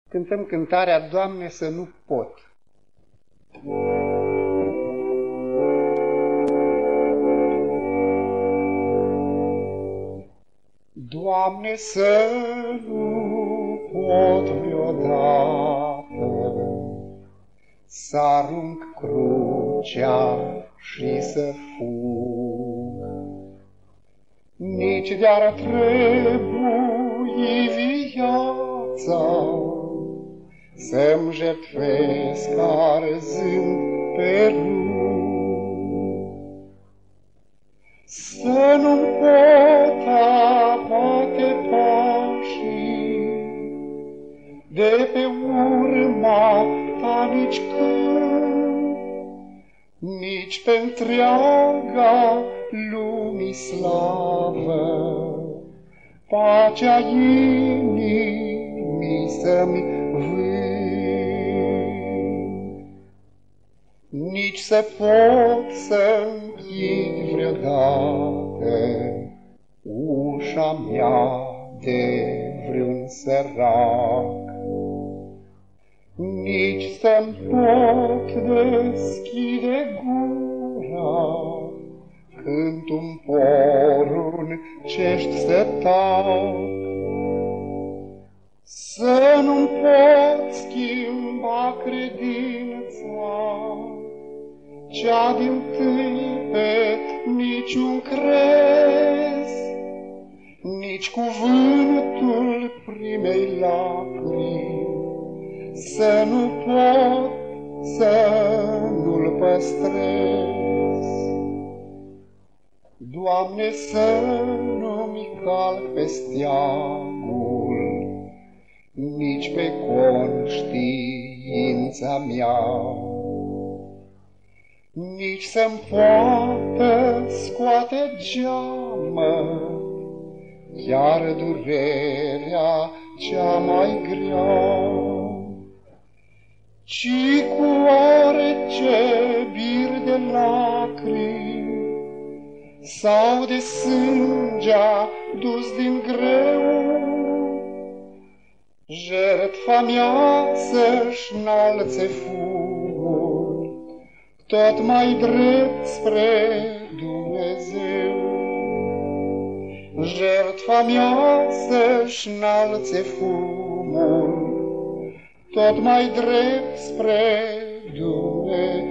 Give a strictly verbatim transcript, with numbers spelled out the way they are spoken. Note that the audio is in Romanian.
cântăm cântarea Doamne, să nu pot. Doamne, să nu pot vreodată să arunc crucea și să fug, nici de-ar trebui viața să-mi jertfesc arzând pe rug. Să nu-mi pot abate pașii de pe urma ta nici când, nici pe întreaga lumii slavă, pacea inimii să-mi vând. Nici să pot să-mi închid vreodată ușa mea de vreun sărac, nici să-mi pot deschide gura când tu-mi poruncești să tac. Să nu-mi pot schimba credința cea din-tâi pe niciun crez, nici cuvântul primei lacrimi să nu pot să nu-l păstrez. Doamne, să nu-mi calc pe steagul, nici pe conștiința mea, nici să-mi poată scoate geamă chiar durerea cea mai grea, ci cu orice bir de lacrimi sau de sângea dus din greu, jertfa mea să-și înalțe fumul tot mai drept spre Dumnezeu. Jertfa mea să-și înalțe fumul tot mai drept spre Dumnezeu.